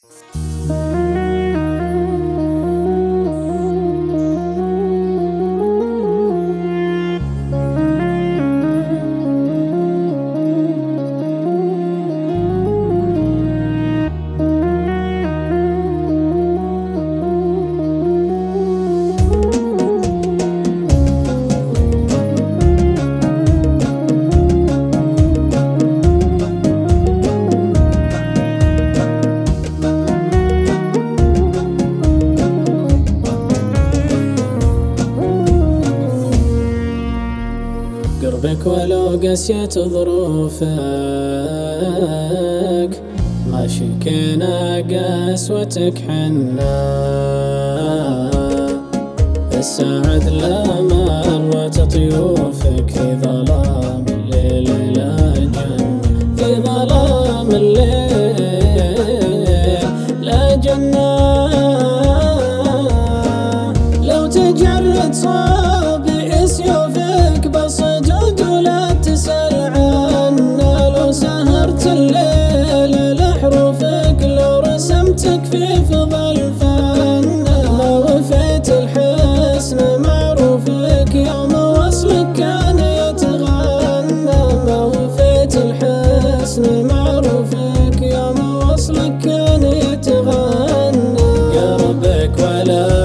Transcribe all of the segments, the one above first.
قربك ولو قسيت ظروفك ما شكينا قسوتك حنا. السعد لا مرت طيوفك في ظلام الليل لا جنة، في ظلام الليل لا جنة. لو تجرد صابي سيوفك بصدد ولا تسأل عنا. لو سهرت الليل لحروفك، لو رسمتك في فضى الفن، ما وفيت الحسن معروفك يوم وصلك كان يتغنى. ما وفيت الحسن معروفك يوم وصلك كان يتغنى. قربك ولا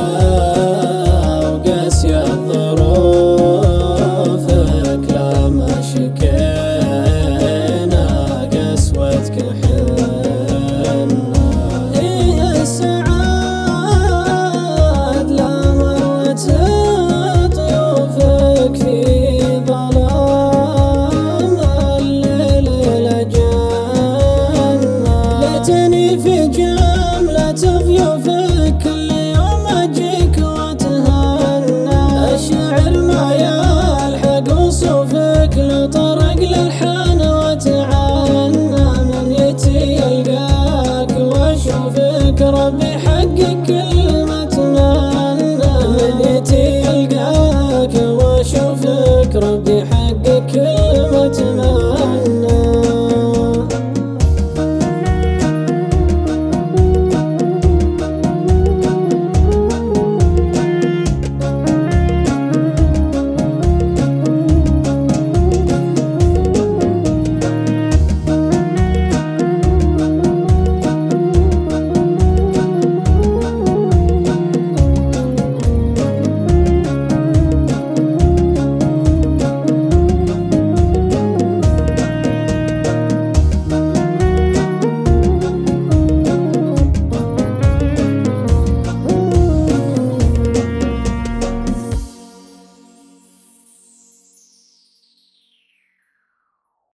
في جملة ضيوفك كل يوم أجيك وأتهنى. الشعر ما يلحق وصوفك لو طرق للحياة